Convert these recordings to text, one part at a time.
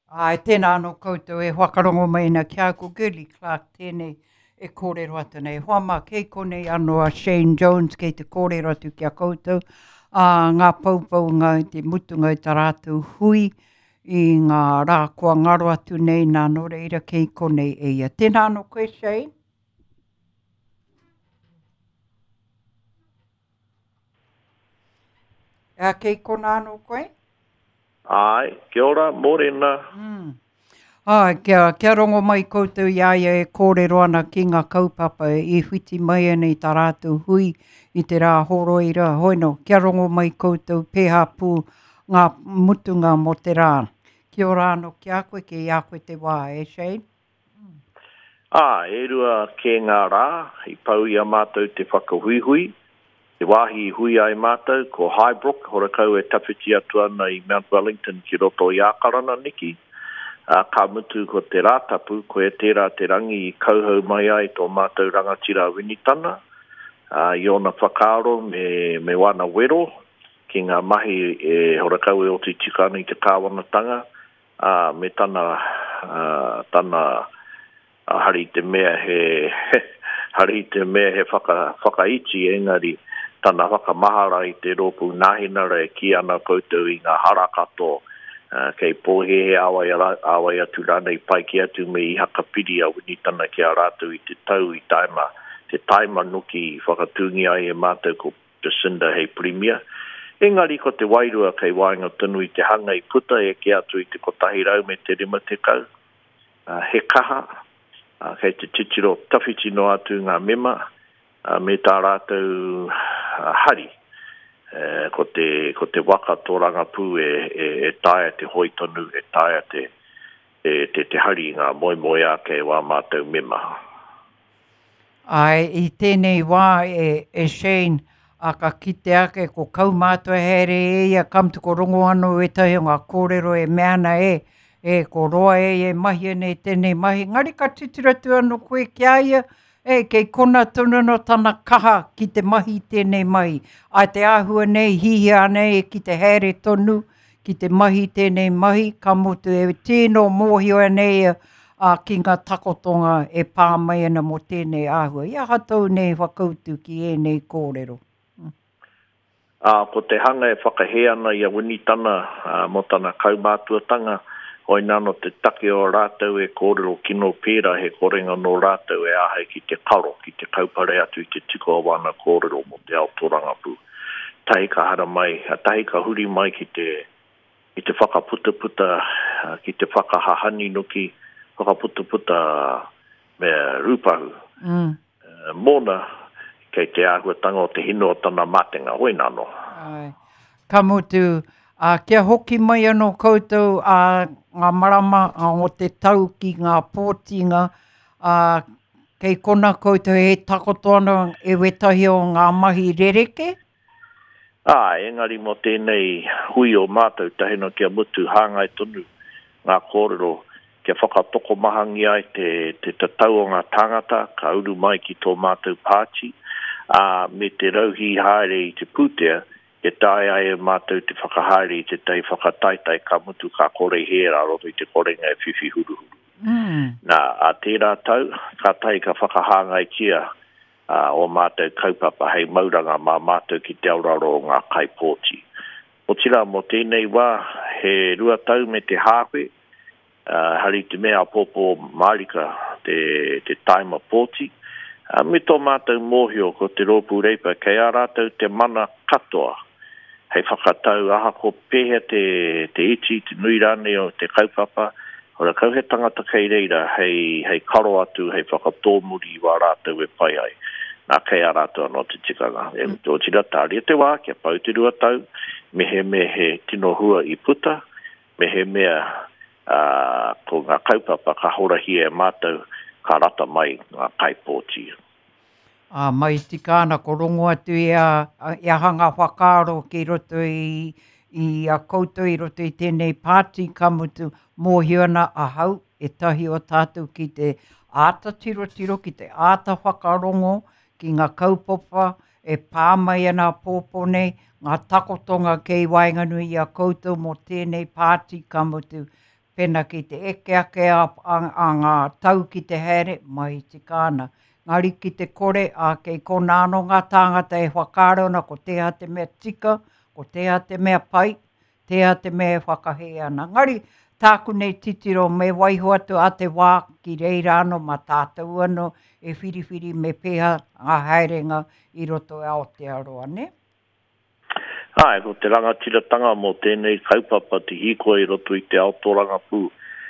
Ai, tēnā anō koutou e whakarongo mai na kia ko Gurley Clark tēnei e kōrero atu nei. Hoa mā kei konei anō a Shane Jones kei te kōrero atu kia koutou. Ngā paupau ngā te mutunga i tā rātou hui i ngā rā kua ngaro atu nei nā no reira kei konei e ia. Tēnā anō koe, Shane? Kei kona anō koe? Ai, kia ora, morena. Kia rongo mai koutou iaia e kōrero ana ki ngā kaupapa i whiti mai ana i tā rātou hui i te rā horoira. Hoino, kia rongo mai koutou pēhā pū ngā mutunga mo te rā. Kia ora anō ki a koe, ki a koe te wā, Shane? E rua ke ngā rā, i pau i a mātou te whakahuihui. Te wāhi hui ai mātou ko Highbrook, horakau e tawhiti atu ana i Mount Wellington ki roto i ākarana niki. Ka mutu ko te rātapu, ko e tērā te rangi i kauhau mai ai tō mātou rangatira winitana. I ona whakaaro me wana wero, ki ngā mahi e horakau e o te tikana i te kāwanatanga, me tana hari te mea hari te mea he whakaiti engari, tana whakamahara i te rōpu nāhinara e ki ana koutou i ngā harakato kei pōhehe awai atu rana i pai ki atu me i hakapiri a winitana ki a rātou i te tau i te taima nuki i whakatungi ai e mātou ko Jacinda hei premier. Engari ko te wairua kei wainga tunu i te hanga i puta e ki atu i te kotahi rau me te rima te kau. He kaha, kei te titiro tawhiti no atu ngā mema, me tā rātou hari, ko te waka tōranga pū e tāia te hoi tonu, e tāia te hari ngā moe a kei wā mātou mema. Ai, i tēnei wā e Shane, ka kite ake ko kau mātua here e ia kamtu ko rongo anu e tahi o ngā kōrero e meana ko roa e mahi nei tēnei mahi. Ngari ka titira tu anu koe ki aia, kei kona tunu no tana kaha ki te mahi tēnei mahi. Ai te āhua nei, hihia nei ki te here tonu, ki te mahi tēnei mahi, ka motu e tēno mōhio nei ki ngā takotonga e pā mai ana mo tēnei āhua. Ia hatou nei whakautu ki e nei kōrero. Ko te hanga e whakahe ana i a winitana mo tana kaumātuatanga, hoi nano te take o rātou e kōrero kino pēra he korenga no rātou e ahai ki te karo, ki te kaupare atu i te tiko o wana kōrero mo te aotoranga pū. Tahi ka hara mai, tahi ka huri mai ki te whakaputa, ki te whakahahani nuki, whakaputa me rūpahu. Mōna, kei te āhuatanga o te hino o tana matenga, hoi nano. Ka mutu, kia hoki mai anō koutou ngā marama o te tau ki ngā pōtinga, kei kona koutou e takoto ana e wetahi o ngā mahi rereke? Engari mo tēnei hui o mātou tahina kia mutu hāngai tonu ngā kōrero, kia whakatoko mahangi ai te tatau o ngā tangata, ka uru mai ki tō mātou pāti, me te rauhi haere i te pūtea, e tae ai e mātou te whakahaere i te tei whakataitai ka mutu ka kore hera roto i te korenga e whiwhi huruhuru. Nā, a tērā tau, ka tai ka whakahanga i kia o mātou kaupapa hei mauranga mā mātou ki te auraro o ngā kaipōti. O tira mo tēnei wā, he rua tau me te hāwhe, hari te mea popo Marika te taima pōti, me tō mātou mōhio ko te rōpū reipa, kei a rātou te mana katoa, hei whakatau aha ko pēhea te iti, te nui rane o te kaupapa, ora kau he tangata kei reira, hei karo atu, hei whakatōmuri wā rātou e pai ai. Nā kei a rātou anō te tikanga. E tō tira tāria te wā, kia pau te rua tau, me he tino hua i puta, me he mea ko ngā kaupapa ka horahi e mātou, ka rata mai ngā kaipōti. Mai tika ana ko rongo atu i a hanga whakaaro ki roto i a koutou i roto i tēnei pāti ka mutu mōhio ana a hau e tahi o tātou ki te āta tiro, ki te āta whakarongo, ki ngā kaupopa e pāmai ana pōpō nei, ngā takotonga kei wainganui i a koutou mo tēnei pāti ka mutu pena ki te eke ake a ngā tau ki te here, mai te kāna. Ngari ki te kore, a kei kona anō ngā tāngata e whakaarona, ko teha te mea tika, ko teha te mea pai, teha te mea whakahe ana. Ngari, tāku nei titiro me waiho atu a te wā ki reira anō ma tātou anō e whiriwhiri me pēha ngā haerenga i roto e Aotearoa, ne? Ai, ko te rangatiratanga mō tēnei kaupapa te hikoa i roto i te Aotoranga pū.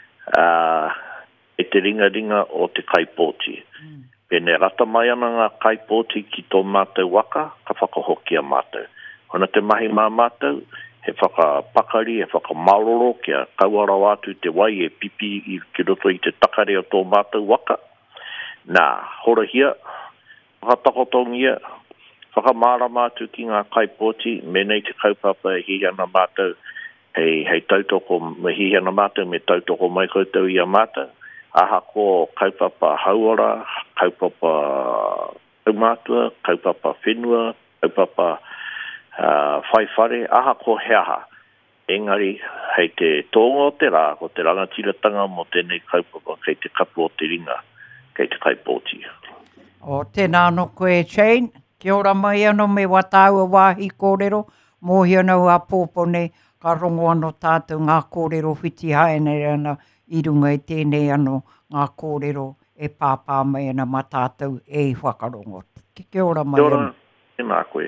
E te ringa o te kaipōti. Pene rata mai ana ngā kaipōti ki tō mātou waka, ka whakahokia mātou. Hona te mahi mā mātou, he whakapakari, he whakamaroro, kia kauara wātu te wai e pipi ki roto i te takare o tō mātou waka. Nā, horahia, whakatakotongia, whakamara mātu ki ngā kaipōti, me nei te kaupapa e hi ana mātou, hei tautoko, me hi ana mātou, me tautoko mai koutou i a mātou, aha ko kaupapa hauara, kaupapa taumātua, kaupapa whenua, kaupapa whaiwhare, aha ko heaha. Engari, hei te tōngo te rā, ko te rangatiratanga mo tēnei kaupapa, kei te kapu o te ringa, kei te kaipōti. O tēnā no koe, Shane. Kia ora mai anō me wataua wāhi kōrero, mōhi anō a pōpone, ka rongo anō tātou ngā kōrero whiti haene ana i runga i tēnei anō ngā kōrero e pāpā mai ana ma tātou e whakarongo. Kia ora mai anō. Kia ora, koe.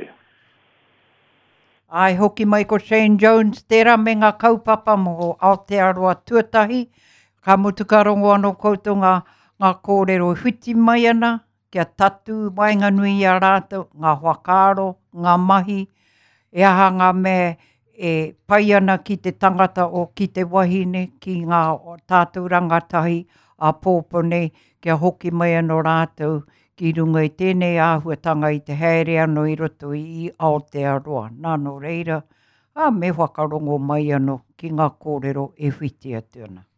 Ai hoki mai ko Shane Jones, tērā me ngā kaupapa mo Aotearoa tuatahi, ka mutu ka rongo anō koutou ngā kōrero whiti mai ana, kia tatu, wainga nui a rātou, ngā whakaaro, ngā mahi, e aha ngā mea e pai ana ki te tangata o ki te wahine, ki ngā tātou rangatahi a pōpone, kia hoki mai anō rātou, ki runga i tēnei āhuatanga i te haere anō i roto i Aotearoa. Nāno reira, me whakarongo mai anō ki ngā kōrero e whiti atu ana.